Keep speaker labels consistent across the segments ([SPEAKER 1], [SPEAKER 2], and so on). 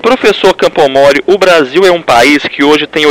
[SPEAKER 1] Professor Campomori, o Brasil é um país que hoje tem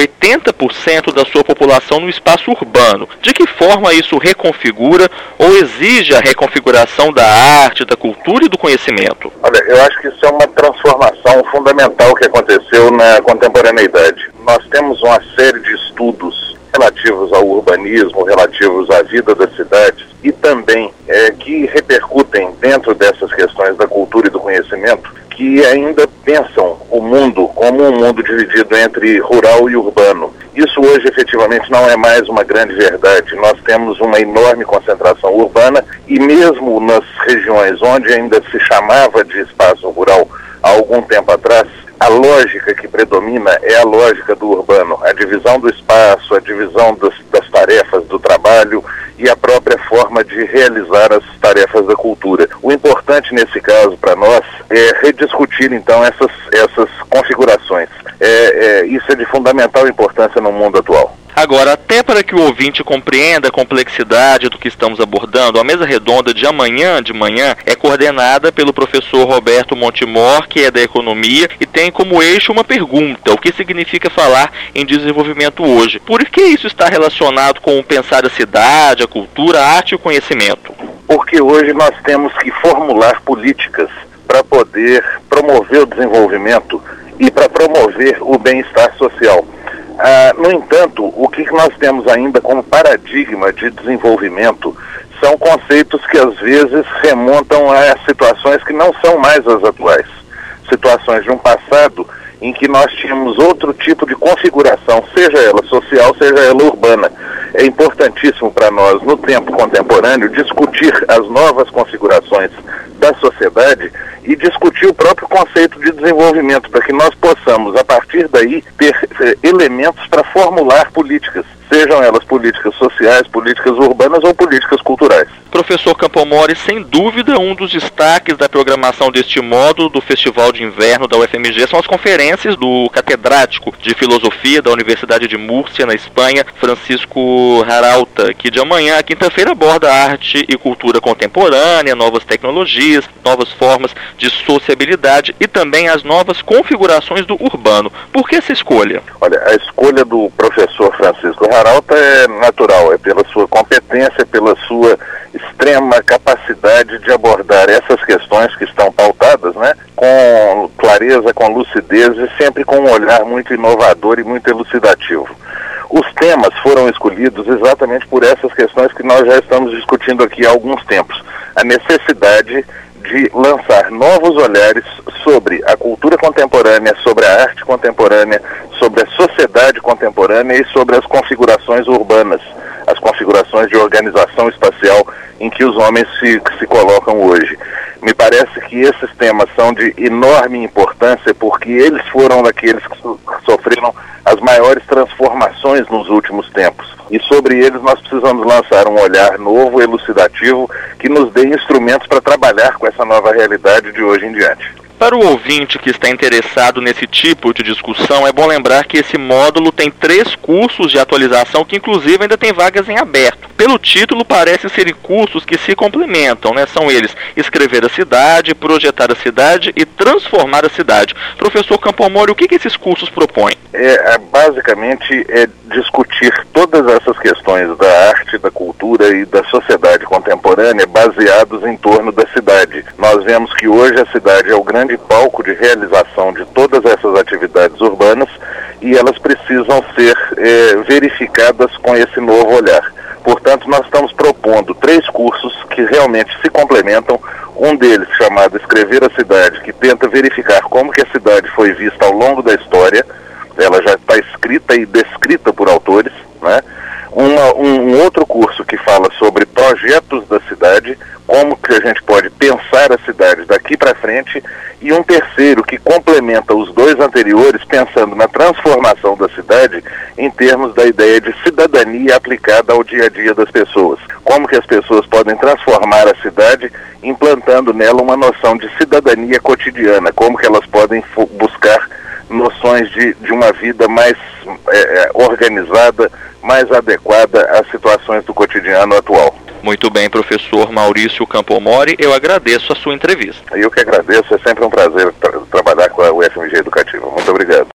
[SPEAKER 1] 80% da sua população no espaço urbano. De que forma isso reconfigura ou exige a reconfiguração da arte, da cultura e do conhecimento?
[SPEAKER 2] Olha, eu acho que isso é uma transformação fundamental que aconteceu na contemporaneidade. Nós temos uma série de estudos relativos ao urbanismo, relativos à vida das cidades e também que repercutem dentro dessas questões da cultura e do conhecimento, que ainda pensam o mundo como um mundo dividido entre rural e urbano. Isso hoje efetivamente não é mais uma grande verdade. Nós temos uma enorme concentração urbana e mesmo nas regiões onde ainda se chamava de espaço rural há algum tempo atrás, a lógica que predomina é a lógica do urbano, a divisão do espaço, a divisão das tarefas do trabalho e a própria forma de realizar as tarefas da cultura. O importante nesse caso para nós é rediscutir então essas configurações. Isso é de fundamental importância no mundo atual.
[SPEAKER 1] Agora, até para que o ouvinte compreenda a complexidade do que estamos abordando, a mesa redonda de amanhã de manhã é coordenada pelo professor Roberto Montemor, que é da Economia, e tem como eixo uma pergunta: o que significa falar em desenvolvimento hoje? Por que isso está relacionado com o pensar a cidade, a cultura, a arte e o conhecimento?
[SPEAKER 2] Porque hoje nós temos que formular políticas para poder promover o desenvolvimento e para promover o bem-estar social. No entanto, o que nós temos ainda como paradigma de desenvolvimento são conceitos que às vezes remontam a situações que não são mais as atuais. Situações de um passado em que nós tínhamos outro tipo de configuração, seja ela social, seja ela urbana. É importantíssimo para nós, no tempo contemporâneo, discutir as novas configurações da sociedade e discutir o próprio conceito de desenvolvimento, para que nós possamos, a partir daí, ter elementos para formular políticas, sejam elas políticas sociais, políticas urbanas ou políticas culturais.
[SPEAKER 1] Professor Campomori, sem dúvida, um dos destaques da programação deste módulo do Festival de Inverno da UFMG são as conferências do catedrático de Filosofia da Universidade de Múrcia, na Espanha, Francisco Haralta, que de amanhã, quinta-feira, aborda arte e cultura contemporânea, novas tecnologias, novas formas de sociabilidade e também as novas configurações do urbano. Por que essa escolha?
[SPEAKER 2] Olha, a escolha do professor Francisco Haralta é natural, é pela sua competência, pela sua extrema capacidade de abordar essas questões que estão pautadas, né, com clareza, com lucidez e sempre com um olhar muito inovador e muito elucidativo. Os temas foram escolhidos exatamente por essas questões que nós já estamos discutindo aqui há alguns tempos. A necessidade de lançar novos olhares sobre a cultura contemporânea, sobre a arte contemporânea, sobre a sociedade contemporânea e sobre as configurações urbanas, as configurações de organização espacial em que os homens se colocam hoje. Me parece que esses temas são de enorme importância porque eles foram daqueles que sofreram as maiores transformações nos últimos tempos. E sobre eles nós precisamos lançar um olhar novo, elucidativo, que nos dê instrumentos para trabalhar com essa nova realidade de hoje em diante.
[SPEAKER 1] Para o ouvinte que está interessado nesse tipo de discussão, é bom lembrar que esse módulo tem 3 cursos de atualização que inclusive ainda tem vagas em aberto. Pelo título, parecem ser cursos que se complementam, né? São eles: escrever a cidade, projetar a cidade e transformar a cidade. Professor Campomori, o que esses cursos propõem?
[SPEAKER 2] Basicamente é discutir todas essas questões da arte, da cultura e da sociedade contemporânea baseados em torno da cidade. Nós vemos que hoje a cidade é o grande palco de realização de todas essas atividades urbanas e elas precisam ser verificadas com esse novo olhar. Portanto, nós estamos propondo 3 cursos que realmente se complementam. Um deles, chamado Escrever a Cidade, que tenta verificar como que a cidade foi vista ao longo da história. Ela já está escrita e descrita por autores, né? Um outro curso que fala sobre projetos da cidade, como que a gente pode pensar a cidade daqui para frente, e um terceiro que complementa os 2 anteriores, pensando na transformação da cidade em termos da ideia de cidadania aplicada ao dia a dia das pessoas. Como que as pessoas podem transformar a cidade implantando nela uma noção de cidadania cotidiana, como que elas podem buscar noções de uma vida mais organizada, mais adequada às situações do cotidiano atual.
[SPEAKER 1] Muito bem, professor Maurício Campomori, eu agradeço a sua entrevista.
[SPEAKER 2] Eu que agradeço, é sempre um prazer trabalhar com a UFMG Educativa. Muito obrigado.